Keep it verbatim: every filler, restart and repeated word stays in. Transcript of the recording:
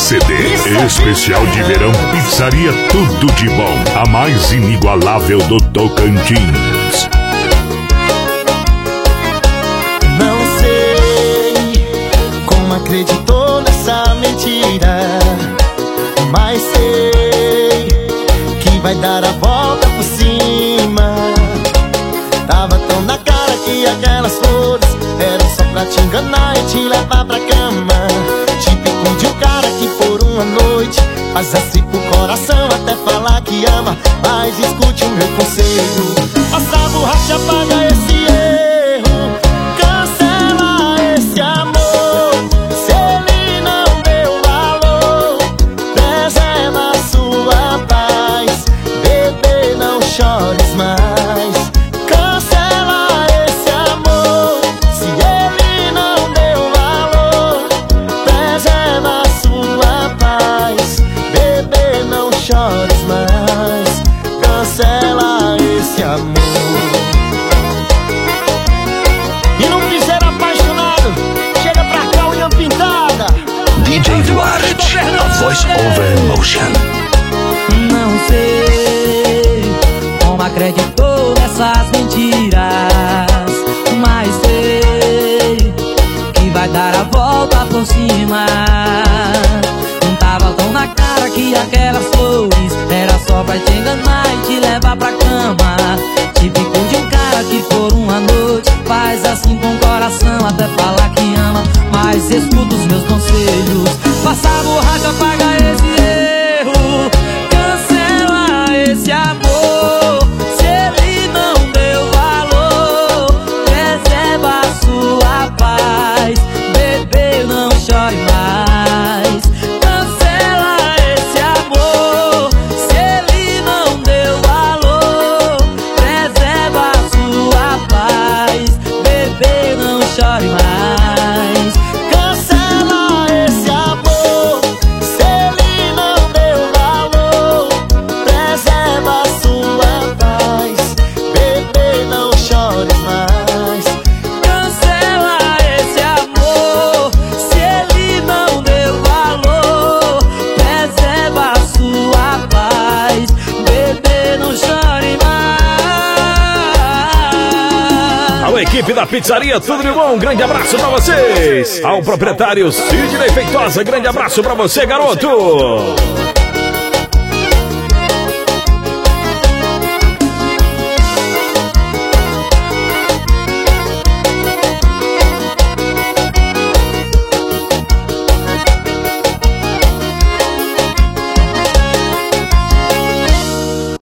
C D especial de verão Pizzaria Tudo de Bom, a mais inigualável do Tocantins. Não sei como acreditou nessa mentira, mas sei que vai dar a volta por cima. Tava tão na cara que aquelas flores eram só pra te enganar e te levar pra cama. Típico de um cara que por uma noite faz assim pro coração até falar que ama. Mas escute o meu conselho: passa a borracha, apaga esse erro, cancela esse amor. Se ele não deu valor, preserva a sua paz. Bebê, não chores mais, cancela esse amor. Se ele não deu valor, preserva a sua paz. Bebê, não chores mais, cancela esse amor. E não quiser apaixonado, chega pra cá, unha pintada. D J Duarte, a voice over emotion. Não sei como acreditou nessas mentiras, mas sei que vai dar a volta por cima. Não tava tão na cara que aquelas flores era só pra te enganar e te levar pra cama. Típico de um cara que por uma noite faz assim com o coração até falar que ama. Mas escuta os meus conselhos: passa a borracha, apaga esse erro, cancela esse amor. Se ele não deu valor, preserva a sua paz. Bebê, não chore mais, cancela esse amor. Se ele não deu valor, preserva a sua paz. Bebê, não chore mais, Cancela esse amor. Se ele não deu valor, preserva a sua paz. Bebê, não chores mais. cancela esse amor. Se ele não deu valor, preserva a sua paz. Bebê, não chore mais. Alô, equipe da Pizzaria Tudo de Bom, um grande abraço pra vocês. Ao proprietário Sidney Feitosa, grande abraço pra você, garoto.